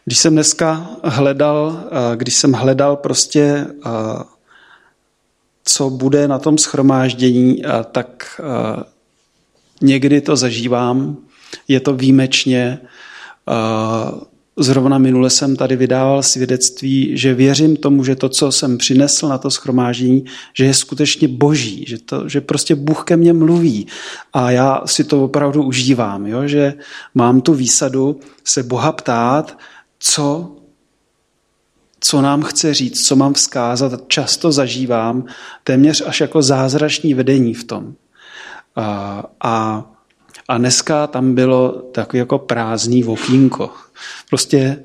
Když jsem hledal prostě, co bude na tom shromáždění, tak někdy to zažívám, je to výjimečně. Zrovna minule jsem tady vydával svědectví, že věřím tomu, že to, co jsem přinesl na to shromáždění, že je skutečně boží, že prostě Bůh ke mně mluví. A já si to opravdu užívám, jo? Že mám tu výsadu se Boha ptát, co nám chce říct, co mám vzkázat. Často zažívám téměř až jako zázrační vedení v tom. A dneska tam bylo takový jako prázdný okýnko. Prostě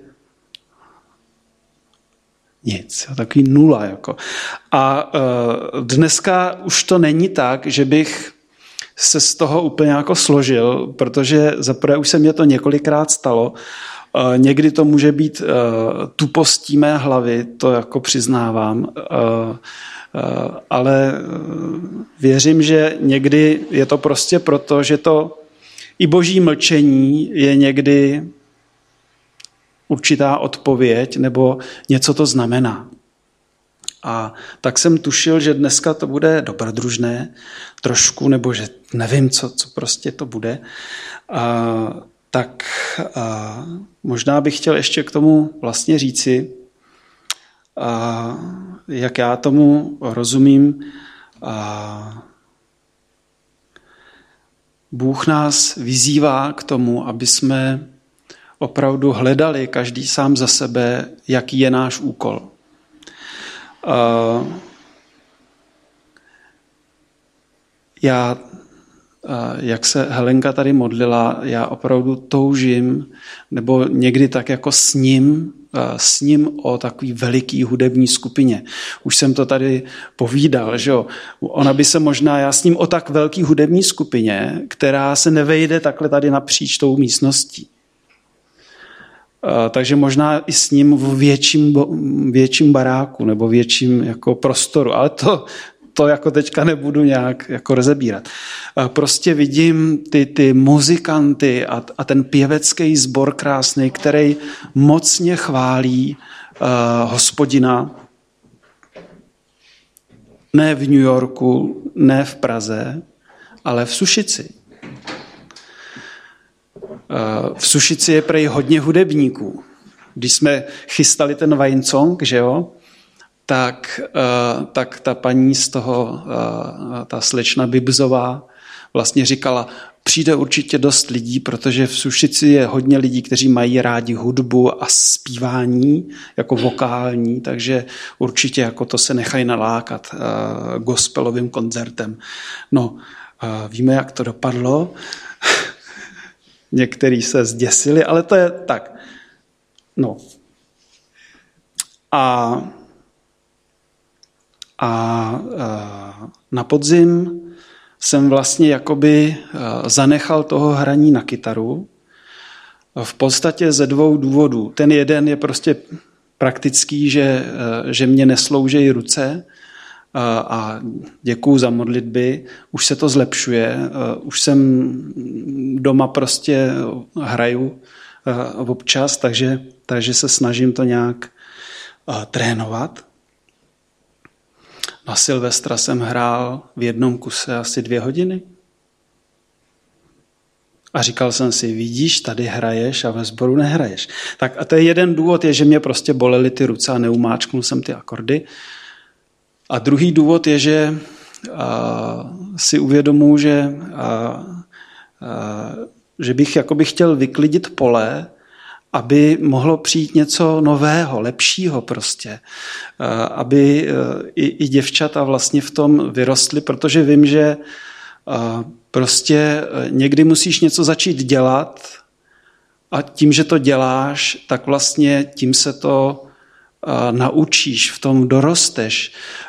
nic, takový nula. Jako. A dneska už to není tak, že bych se z toho úplně jako složil, protože zaprvé už se mě to několikrát stalo. Někdy to může být tupostí mé hlavy, to jako přiznávám, ale věřím, že někdy je to prostě proto, že to i boží mlčení je někdy určitá odpověď nebo něco to znamená. A tak jsem tušil, že dneska to bude dobrodružné trošku, nebo že nevím, co prostě to bude. Tak možná bych chtěl ještě k tomu vlastně říci, jak já tomu rozumím. Bůh nás vyzývá k tomu, aby jsme opravdu hledali každý sám za sebe, jaký je náš úkol. Jak se Helenka tady modlila, já opravdu toužím, nebo někdy tak jako sním o takový veliký hudební skupině. Už jsem to tady povídal, že jo. Ona by se možná, já sním o tak velký hudební skupině, která se nevejde takhle tady napříč tou místností. Takže možná i s ním v větším baráku nebo větším jako prostoru, ale to jako teďka nebudu nějak jako rozebírat. Prostě vidím ty muzikanty a ten pěvecký sbor krásný, který mocně chválí Hospodina. Ne v New Yorku, ne v Praze, ale v Sušici. V Sušici je prej hodně hudebníků. Když jsme chystali ten Wine Song, že jo, tak ta paní z toho, ta slečna Bibzová vlastně říkala, přijde určitě dost lidí, protože v Sušici je hodně lidí, kteří mají rádi hudbu a zpívání jako vokální, takže určitě jako to se nechají nalákat gospelovým koncertem. No, víme, jak to dopadlo. Někteří se zděsili, ale to je tak. No. A na podzim jsem vlastně jakoby zanechal toho hraní na kytaru. V podstatě ze 2 důvodů. Ten jeden je prostě praktický, že mě nesloužejí ruce a děkuju za modlitby. Už se to zlepšuje. Už jsem doma prostě hraju občas, takže se snažím to nějak trénovat. Na Silvestra jsem hrál v jednom kuse asi 2 hodiny. A říkal jsem si, vidíš, tady hraješ a ve sboru nehraješ. Tak a to je jeden důvod, je, že mě prostě bolely ty ruce a neumáčknul jsem ty akordy. A druhý důvod je, že si uvědomuji, že bych jakoby chtěl vyklidit pole, aby mohlo přijít něco nového, lepšího prostě. Aby i děvčata vlastně v tom vyrostly, protože vím, že prostě někdy musíš něco začít dělat a tím, že to děláš, tak vlastně tím se to naučíš, v tom dorosteš.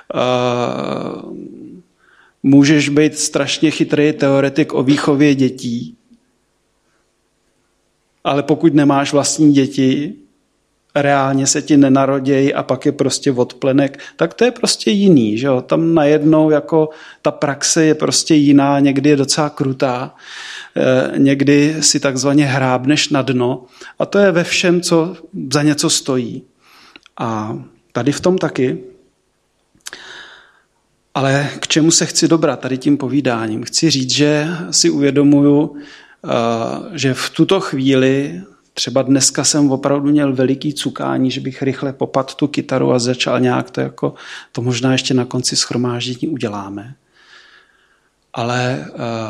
Můžeš být strašně chytrý teoretik o výchově dětí, ale pokud nemáš vlastní děti reálně se ti nenarodějí a pak je prostě odplenek, tak to je prostě jiný. Že jo? Tam najednou jako ta praxe je prostě jiná, někdy je docela krutá, někdy si takzvaně hrábneš na dno a to je ve všem, co za něco stojí. A tady v tom taky. Ale k čemu se chci dobrat tady tím povídáním? Chci říct, že si uvědomuju, že v tuto chvíli, třeba dneska jsem opravdu měl veliký cukání, že bych rychle popadl tu kytaru a začal nějak to možná ještě na konci shromáždění uděláme. Ale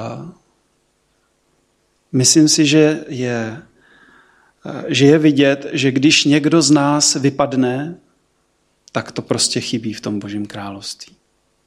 myslím si, že je vidět, že když někdo z nás vypadne, tak to prostě chybí v tom Božím království.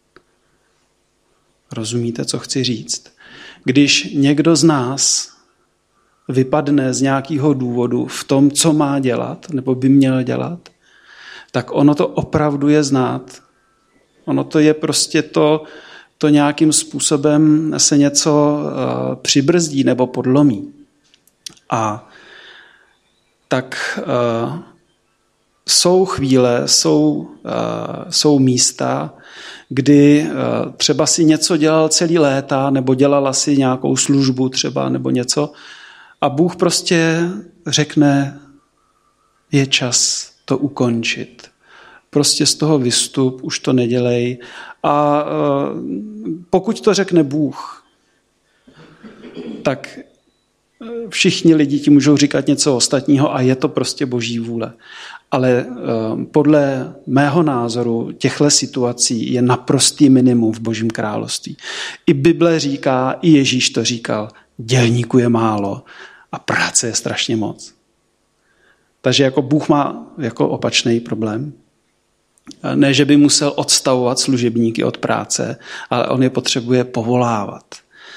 Rozumíte, co chci říct? Když někdo z nás vypadne z nějakého důvodu v tom, co má dělat, nebo by měl dělat, tak ono to opravdu je znát. Ono to je prostě to nějakým způsobem se něco přibrzdí nebo podlomí. A tak jsou chvíle, jsou místa, kdy třeba si něco dělal celý léta, nebo dělala si nějakou službu třeba, nebo něco, a Bůh prostě řekne, je čas to ukončit. Prostě z toho vystup, už to nedělej. A pokud to řekne Bůh, tak všichni lidi ti můžou říkat něco ostatního a je to prostě Boží vůle. Ale podle mého názoru těchto situací je naprostý minimum v Božím království. I Bible říká, i Ježíš to říkal, dělníků je málo a práce je strašně moc. Takže jako Bůh má jako opačný problém. Ne, že by musel odstavovat služebníky od práce, ale on je potřebuje povolávat.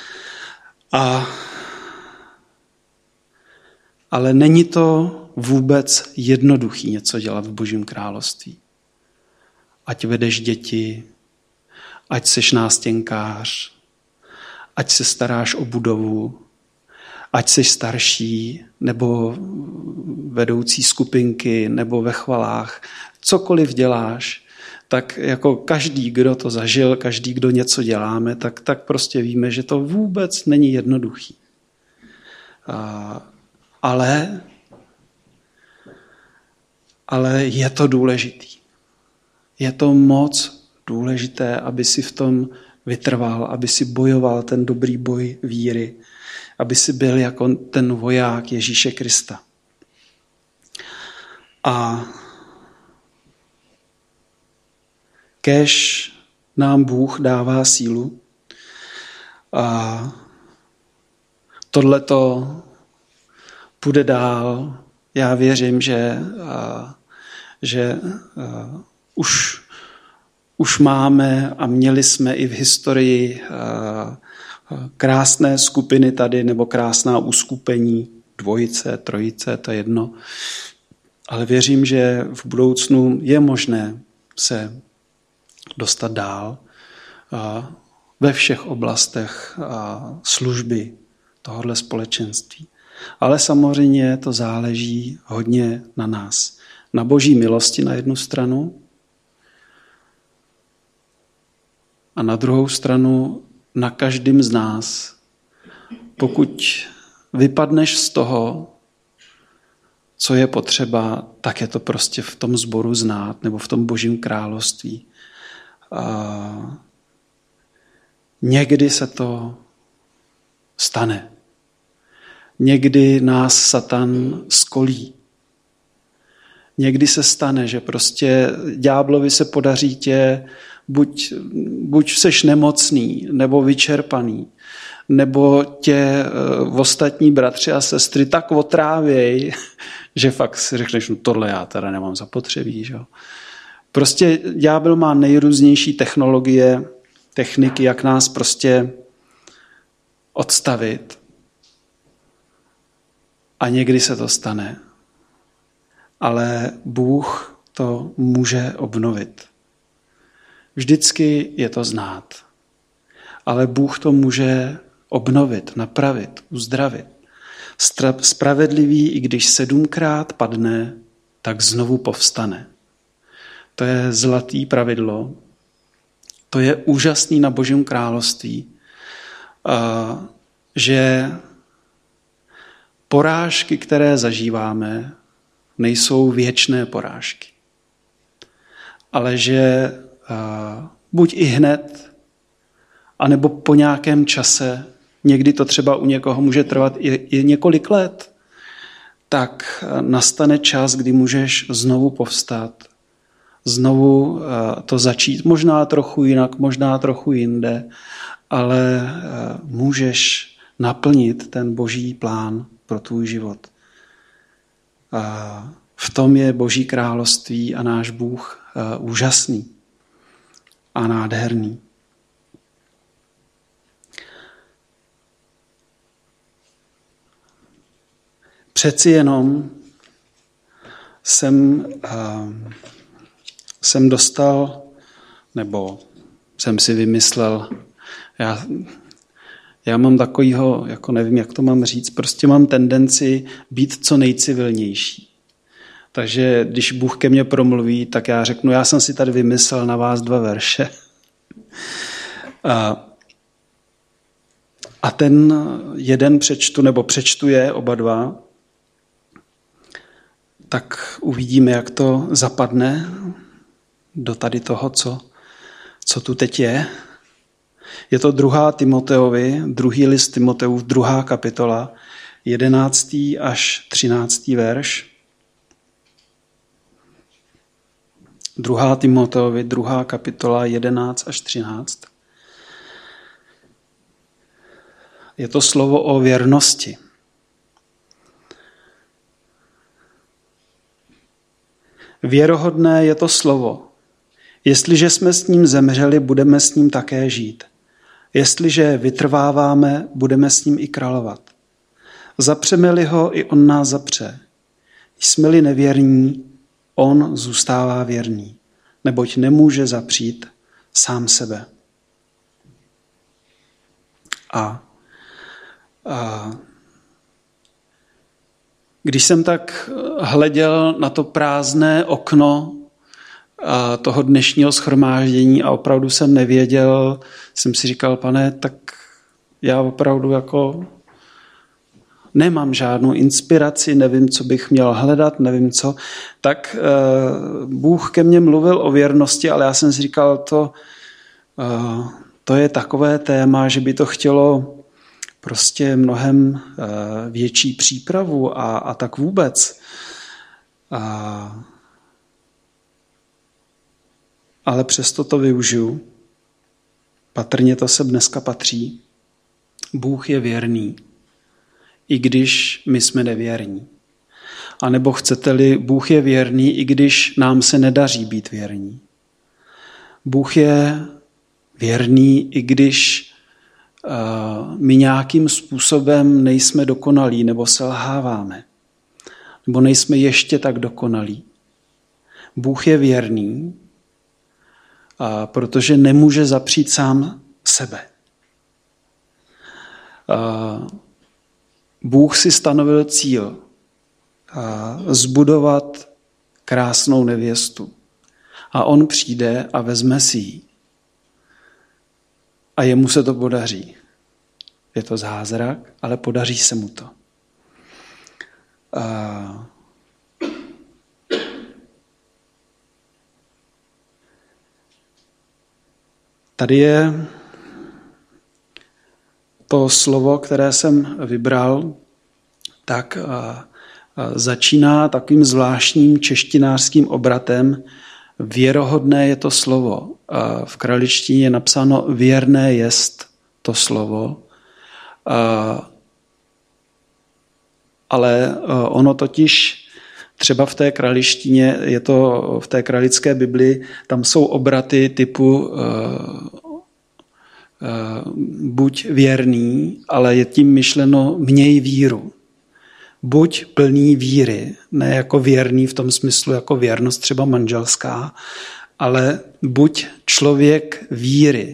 Ale není to vůbec jednoduchý něco dělat v Božím království. Ať vedeš děti, ať seš nástěnkář, ať se staráš o budovu, ať seš starší, nebo vedoucí skupinky, nebo ve chvalách, cokoliv děláš, tak jako každý, kdo to zažil, každý, kdo něco děláme, tak prostě víme, že to vůbec není jednoduchý. Ale je to důležitý. Je to moc důležité, aby si v tom vytrval, aby si bojoval ten dobrý boj víry, aby si byl jako ten voják Ježíše Krista. A kéž nám Bůh dává sílu. A tohleto půjde dál. Já věřím, že už máme a měli jsme i v historii krásné skupiny tady, nebo krásná uskupení, dvojice, trojice, to je jedno. Ale věřím, že v budoucnu je možné se dostat dál ve všech oblastech služby tohohle společenství. Ale samozřejmě to záleží hodně na nás. Na Boží milosti na jednu stranu a na druhou stranu na každém z nás. Pokud vypadneš z toho, co je potřeba, tak je to prostě v tom sboru znát nebo v tom Božím království. A někdy se to stane. Někdy nás Satan skolí. Někdy se stane, že prostě ďáblovi se podaří tě, buď seš nemocný, nebo vyčerpaný, nebo tě ostatní bratři a sestry tak otrávěj, že fakt si řekneš, no tohle já teda nemám zapotřebí. Že? Prostě ďábel má nejrůznější techniky, jak nás prostě odstavit. A někdy se to stane. Ale Bůh to může obnovit. Vždycky je to znát. Ale Bůh to může obnovit, napravit, uzdravit. Spravedlivý, i když 7krát padne, tak znovu povstane. To je zlatý pravidlo. To je úžasný na Božím království, že porážky, které zažíváme, nejsou věčné porážky. Ale že buď i hned, anebo po nějakém čase, někdy to třeba u někoho může trvat i několik let, tak nastane čas, kdy můžeš znovu povstat, znovu to začít, možná trochu jinak, možná trochu jinde, ale můžeš naplnit ten Boží plán pro tvůj život. V tom je Boží království a náš Bůh úžasný a nádherný. Přeci jenom jsem dostal, nebo jsem si vymyslel, já mám takovýho, jako nevím, jak to mám říct, prostě mám tendenci být co nejcivilnější. Takže když Bůh ke mně promluví, tak já řeknu, já jsem si tady vymyslel na vás 2 verše. A ten jeden přečtu je oba 2, tak uvidíme, jak to zapadne do tady toho, co tu teď je. Je to 2. Timoteovi, 2. list Timoteův, 2. kapitola, 11. až 13. verš. 2. Timoteovi, 2. kapitola, 11 až 13. Je to slovo o věrnosti. Věrohodné je to slovo. Jestliže jsme s ním zemřeli, budeme s ním také žít. Jestliže vytrváváme, budeme s ním i královat. Zapřeme-li ho, i on nás zapře. Jsme-li nevěrní, on zůstává věrný, neboť nemůže zapřít sám sebe. A když jsem tak hleděl na to prázdné okno toho dnešního shromáždění a opravdu jsem nevěděl, jsem si říkal, Pane, tak já opravdu jako nemám žádnou inspiraci, nevím, co bych měl hledat, nevím co. Tak Bůh ke mně mluvil o věrnosti, ale já jsem si říkal, to je takové téma, že by to chtělo prostě mnohem větší přípravu a tak vůbec. Ale přesto to využiju. Patrně to se dneska patří. Bůh je věrný, i když my jsme nevěrní. A nebo chcete-li, Bůh je věrný, i když nám se nedaří být věrní. Bůh je věrný, i když my nějakým způsobem nejsme dokonalí nebo selháváme, nebo nejsme ještě tak dokonalí. Bůh je věrný, protože nemůže zapřít sám sebe. Bůh si stanovil cíl zbudovat krásnou nevěstu. A on přijde a vezme si ji. A jemu se to podaří. Je to zázrak, ale podaří se mu to. Tady je to slovo, které jsem vybral, tak začíná takovým zvláštním češtinářským obratem. Věrohodné je to slovo. V kraličtině je napsáno věrné jest to slovo. Ale ono totiž třeba v té kraličtině, je to v té kralické Biblii, tam jsou obraty typu buď věrný, ale je tím myšleno měj víru. Buď plný víry, ne jako věrný v tom smyslu jako věrnost třeba manželská, ale buď člověk víry.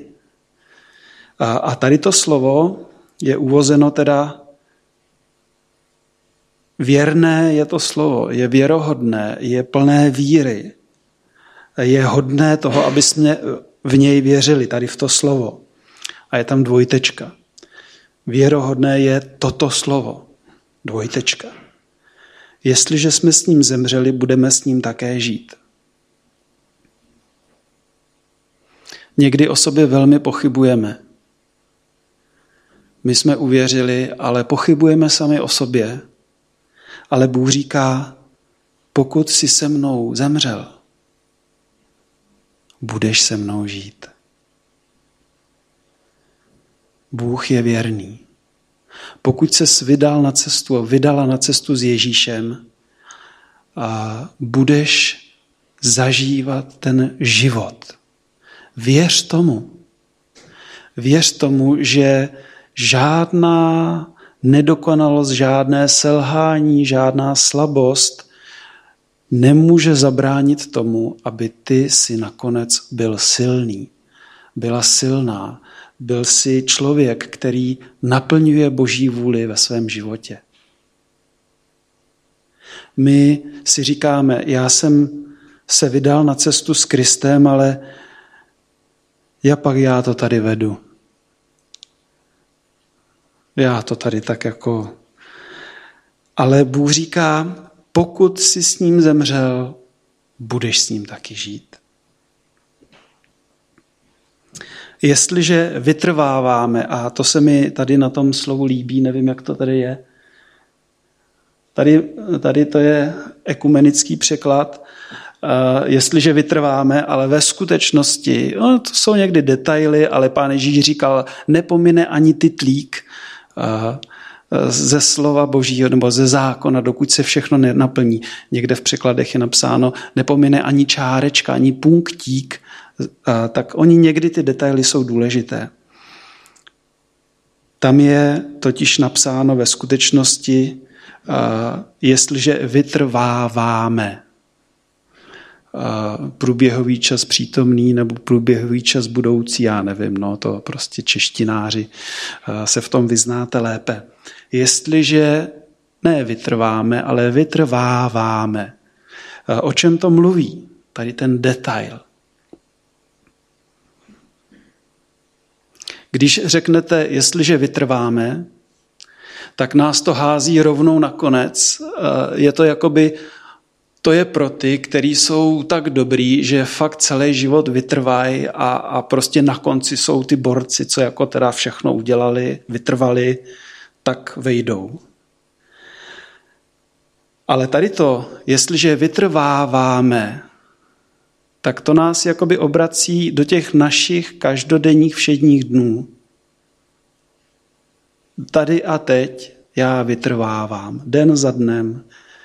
A tady to slovo je uvozeno teda Věrné je to slovo, je věrohodné, je plné víry. Je hodné toho, aby jsme v něj věřili, tady v to slovo. A je tam dvojtečka. Věrohodné je toto slovo. Dvojtečka. Jestliže jsme s ním zemřeli, budeme s ním také žít. Někdy o sobě velmi pochybujeme. My jsme uvěřili, ale pochybujeme sami o sobě. Ale Bůh říká, pokud jsi se mnou zemřel, budeš se mnou žít. Bůh je věrný. Pokud ses vydala na cestu s Ježíšem, budeš zažívat ten život. Věř tomu. Věř tomu, že žádná nedokonalost, žádné selhání, žádná slabost nemůže zabránit tomu, aby ty si nakonec byl silný, byla silná, byl si člověk, který naplňuje Boží vůli ve svém životě. My si říkáme, já jsem se vydal na cestu s Kristem, ale já to tady vedu. Já to tady tak jako... Ale Bůh říká, pokud jsi s ním zemřel, budeš s ním taky žít. Jestliže vytrváváme, a to se mi tady na tom slovu líbí, nevím, jak to tady je, tady to je ekumenický překlad, jestliže vytrváme, ale ve skutečnosti, to jsou někdy detaily, ale Pán Ježíš říkal, nepomine ani titlík ze slova Božího nebo ze zákona, dokud se všechno nenaplní. Někde v překladech je napsáno, nepomine ani čárečka, ani punktík, tak oni někdy ty detaily jsou důležité. Tam je totiž napsáno ve skutečnosti, jestliže vytrváváme. Průběhový čas přítomný nebo průběhový čas budoucí, já nevím, to prostě češtináři se v tom vyznáte lépe. Jestliže ne vytrváme, ale vytrváváme. O čem to mluví? Tady ten detail. Když řeknete, jestliže vytrváme, tak nás to hází rovnou na konec. Je to jakoby, to je pro ty, kteří jsou tak dobrý, že fakt celý život vytrvají a prostě na konci jsou ty borci, co jako teda všechno udělali, vytrvali, tak vejdou. Ale tady to, jestliže vytrváváme, tak to nás jakoby obrací do těch našich každodenních všedních dnů. Tady a teď já vytrvávám, den za dnem,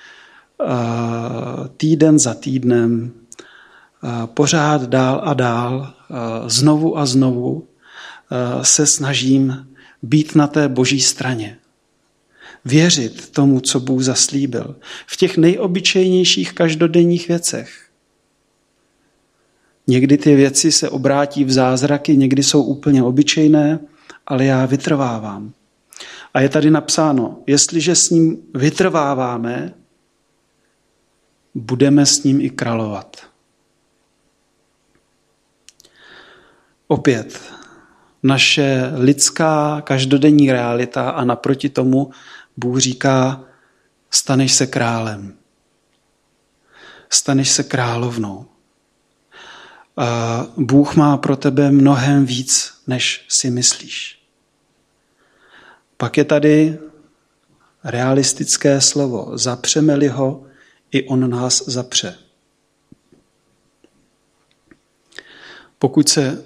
týden za týdnem, pořád dál a dál, znovu a znovu se snažím být na té Boží straně. Věřit tomu, co Bůh zaslíbil. V těch nejobyčejnějších každodenních věcech. Někdy ty věci se obrátí v zázraky, někdy jsou úplně obyčejné, ale já vytrvávám. A je tady napsáno, jestliže s ním vytrváváme, budeme s ním i královat. Opět, naše lidská každodenní realita a naproti tomu Bůh říká, staneš se králem. Staneš se královnou. A Bůh má pro tebe mnohem víc, než si myslíš. Pak je tady realistické slovo. Zapřeme-li ho, i on nás zapře. Pokud se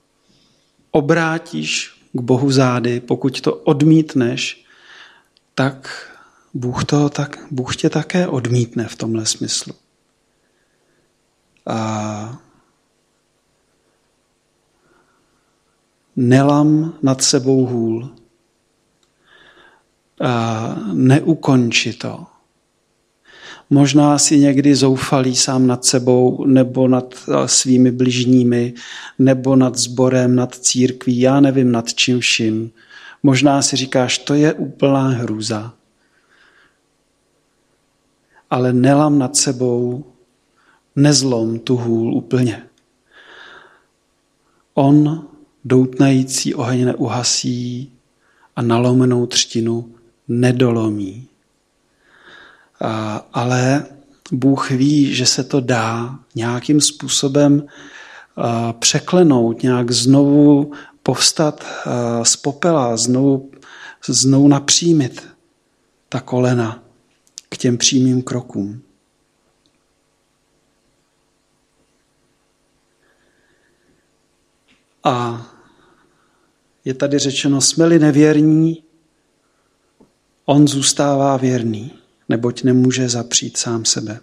obrátíš k Bohu zády, pokud to odmítneš, tak Bůh tě také odmítne v tomhle smyslu. A nelam nad sebou hůl. A neukonči to. Možná si někdy zoufalý sám nad sebou, nebo nad svými bližními, nebo nad sborem, nad církví, já nevím nad čím vším. Možná si říkáš, to je úplná hrůza. ale nelam nad sebou, nezlom tu hůl úplně. On doutnající oheň neuhasí a nalomenou třtinu nedolomí. Ale Bůh ví, že se to dá nějakým způsobem překlenout, nějak znovu povstat z popela, znovu napřímit ta kolena k těm přímým krokům. A je tady řečeno, jsme-li nevěrní, on zůstává věrný, neboť nemůže zapřít sám sebe.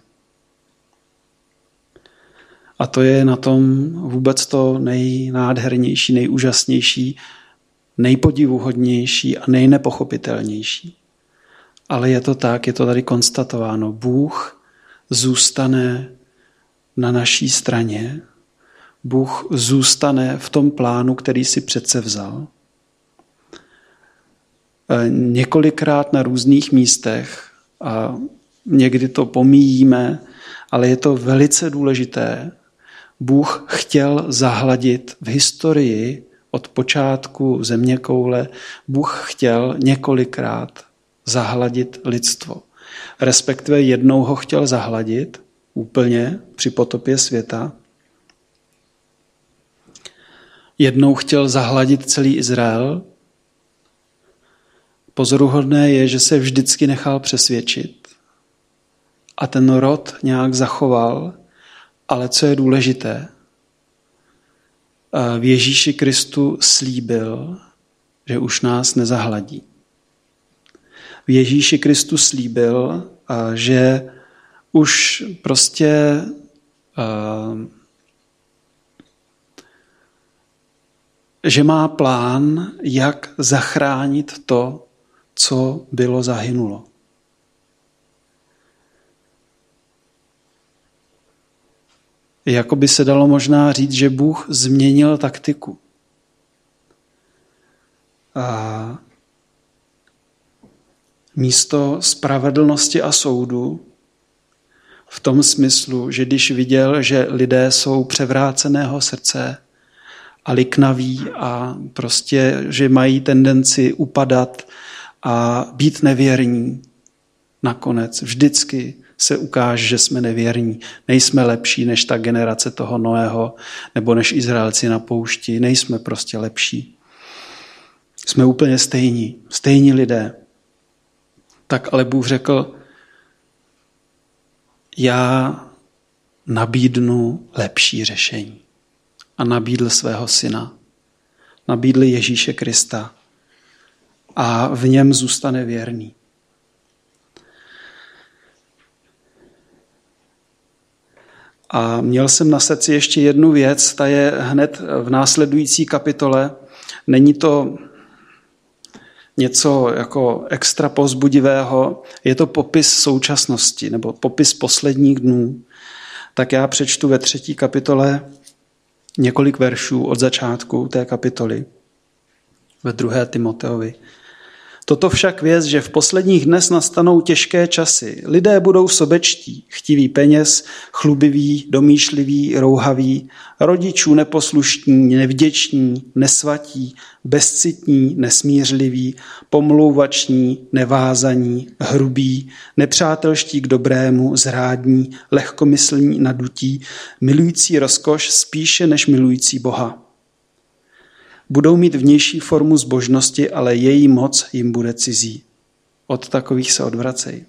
A to je na tom vůbec to nejnádhernější, nejúžasnější, nejpodivuhodnější a nejnepochopitelnější. Ale je to tak, je to tady konstatováno. Bůh zůstane na naší straně. Bůh zůstane v tom plánu, který si přece vzal. Několikrát na různých místech a někdy to pomíjíme, ale je to velice důležité. Bůh chtěl zahladit v historii od počátku zeměkoule, Bůh chtěl několikrát zahladit lidstvo. Respektive jednou ho chtěl zahladit úplně při potopě světa. Jednou chtěl zahladit celý Izrael. Pozoruhodné je, že se vždycky nechal přesvědčit a ten rod nějak zachoval, ale co je důležité, v Ježíši Kristu slíbil, že už nás nezahladí. V Ježíši Kristu slíbil, že už prostě že má plán, jak zachránit to, co bylo zahynulo. Jako by se dalo možná říct, že Bůh změnil taktiku. A místo spravedlnosti a soudu v tom smyslu, že když viděl, že lidé jsou převráceného srdce a liknaví a prostě, že mají tendenci upadat a být nevěrní, nakonec vždycky se ukáže, že jsme nevěrní. Nejsme lepší než ta generace toho Noého nebo než Izraelci na poušti. Nejsme prostě lepší. Jsme úplně stejní lidé. Tak ale Bůh řekl, já nabídnu lepší řešení. A nabídl svého syna. Nabídl Ježíše Krista. A v něm zůstane věrný. A měl jsem na srdci ještě jednu věc, ta je hned v následující kapitole. Není to něco jako extra povzbudivého, je to popis současnosti nebo popis posledních dnů. Tak já přečtu ve 3. kapitole několik veršů od začátku té kapitoly ve 2. Timoteovi. Toto však věc, že v posledních dnech nastanou těžké časy. Lidé budou sobečtí, chtiví peněz, chlubiví, domýšliví, rouhaví, rodičů neposlušní, nevděční, nesvatí, bezcitní, nesmířliví, pomlouvační, nevázaní, hrubí, nepřátelští k dobrému, zrádní, lehkomyslní, nadutí, milující rozkoš spíše než milující Boha. Budou mít vnější formu zbožnosti, ale její moc jim bude cizí. Od takových se odvracej.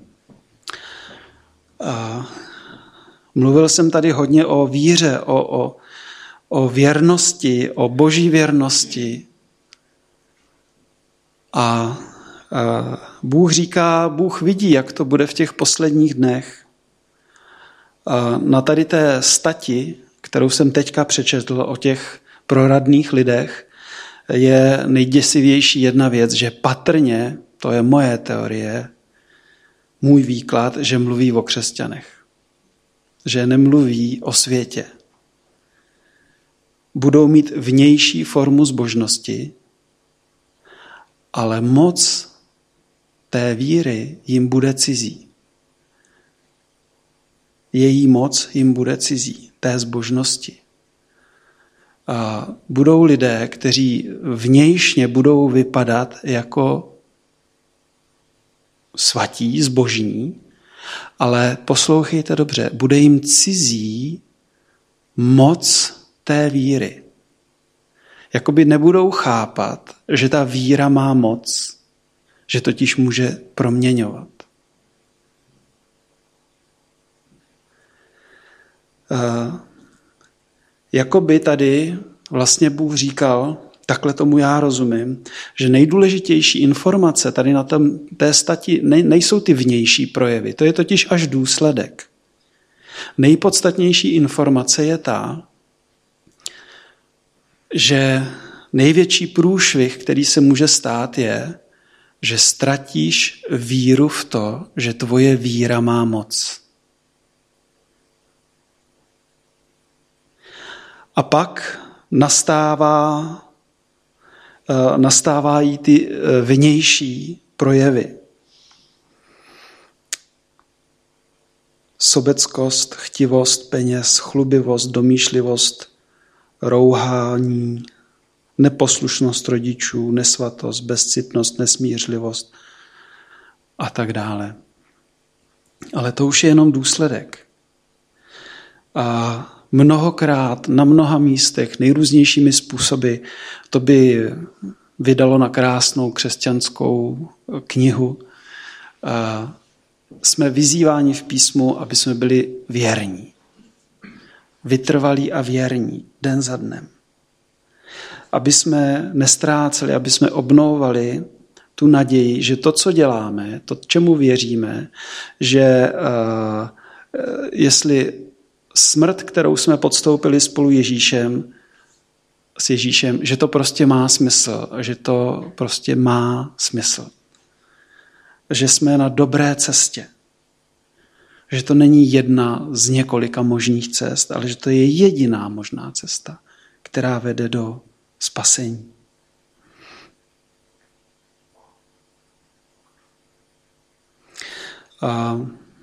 Mluvil jsem tady hodně o víře, o věrnosti, o boží věrnosti. A Bůh říká, Bůh vidí, jak to bude v těch posledních dnech. Na tady té stati, kterou jsem teďka přečetl o těch proradných lidech, je nejděsivější jedna věc, že patrně, to je moje teorie, můj výklad, že mluví o křesťanech. Že nemluví o světě. Budou mít vnější formu zbožnosti, ale moc té víry jim bude cizí. její moc jim bude cizí, té zbožnosti. A budou lidé, kteří vnějšně budou vypadat jako svatí, zbožní, ale poslouchejte dobře, bude jim cizí moc té víry. Jakoby nebudou chápat, že ta víra má moc, že totiž může proměňovat. Jakoby tady vlastně Bůh říkal, takhle tomu já rozumím, že nejdůležitější informace tady na té stati nejsou ty vnější projevy, to je totiž až důsledek. Nejpodstatnější informace je ta, že největší průšvih, který se může stát, je, že ztratíš víru v to, že tvoje víra má moc. A pak nastávají ty vnější projevy. Sobeckost, chtivost peněz, chlubivost, domýšlivost, rouhání, neposlušnost rodičů, nesvatost, bezcitnost, nesmířlivost a tak dále. Ale to už je jenom důsledek. A mnohokrát, na mnoha místech, nejrůznějšími způsoby, to by vydalo na krásnou křesťanskou knihu. Jsme vyzýváni v písmu, aby jsme byli věrní. Vytrvalí a věrní, den za dnem. Aby jsme nestráceli, aby jsme obnovovali tu naději, že to, co děláme, to, čemu věříme, že jestli smrt, kterou jsme podstoupili spolu s Ježíšem, že to prostě má smysl, že to prostě má smysl. Že jsme na dobré cestě. Že to není jedna z několika možných cest, ale že to je jediná možná cesta, která vede do spasení. A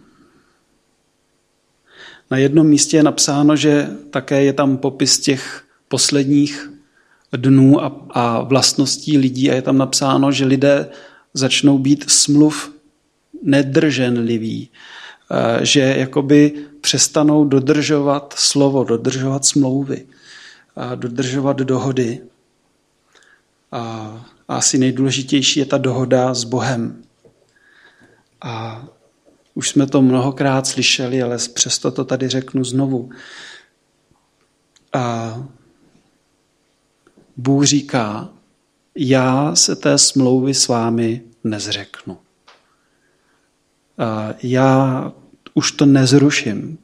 na jednom místě je napsáno, že také je tam popis těch posledních dnů a vlastností lidí a je tam napsáno, že lidé začnou být smluv nedrženliví, že jakoby přestanou dodržovat slovo, dodržovat smlouvy, dodržovat dohody. A asi nejdůležitější je ta dohoda s Bohem. A už jsme to mnohokrát slyšeli, ale přesto to tady řeknu znovu. A Bůh říká, já se té smlouvy s vámi nezřeknu. Já už to nezruším.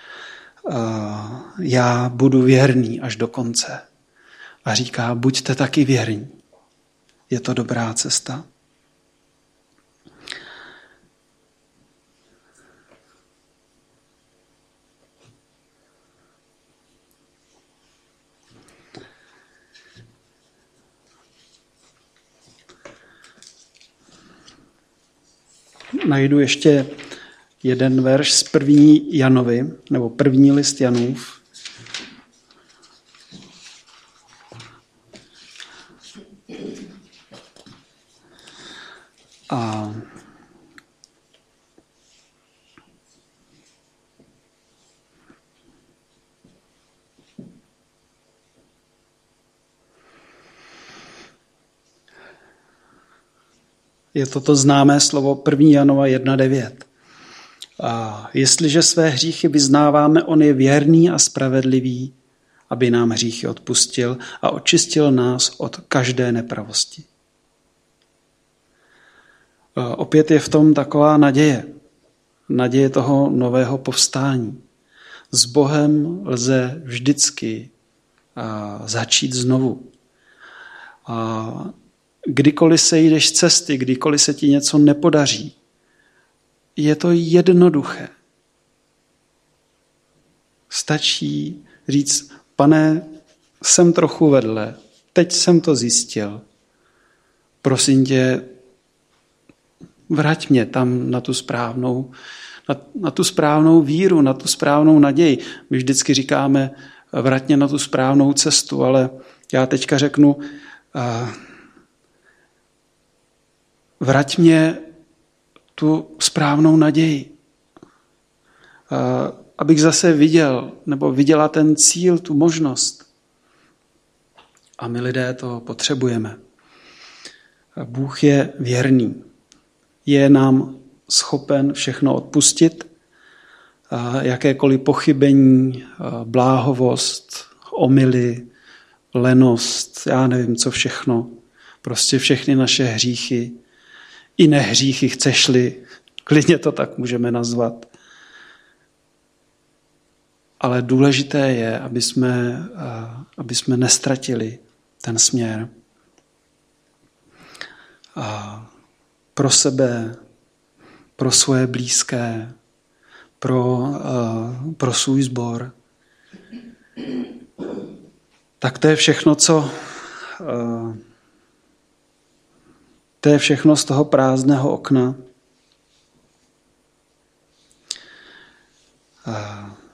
Já budu věrný až do konce. A říká, buďte taky věrní. Je to dobrá cesta. Najdu ještě jeden verš z 1. Janovi, nebo 1. list Janův. A je to známé slovo 1. Janova 1.9. A jestliže své hříchy vyznáváme, on je věrný a spravedlivý, aby nám hříchy odpustil a očistil nás od každé nepravosti. Opět je v tom taková naděje. Naděje toho nového povstání. S Bohem lze vždycky začít znovu. A kdykoliv se jdeš z cesty, kdykoliv se ti něco nepodaří, je to jednoduché. Stačí říct, Pane, jsem trochu vedle, teď jsem to zjistil. Prosím tě, vrať mě tam na na tu správnou víru, na tu správnou naději. My vždycky říkáme, vrať mě na tu správnou cestu, ale já teďka řeknu, vrať mě tu správnou naději. Abych zase viděl, nebo viděla ten cíl, tu možnost. A my lidé to potřebujeme. Bůh je věrný. Je nám schopen všechno odpustit, jakékoliv pochybení, bláhovost, omyly, lenost, já nevím, co všechno. Prostě všechny naše hříchy, i nehříchy, chceš-li, klidně to tak můžeme nazvat. Ale důležité je, aby jsme nestratili ten směr. Pro sebe, pro svoje blízké, pro svůj sbor. Tak to je všechno, to je všechno z toho prázdného okna.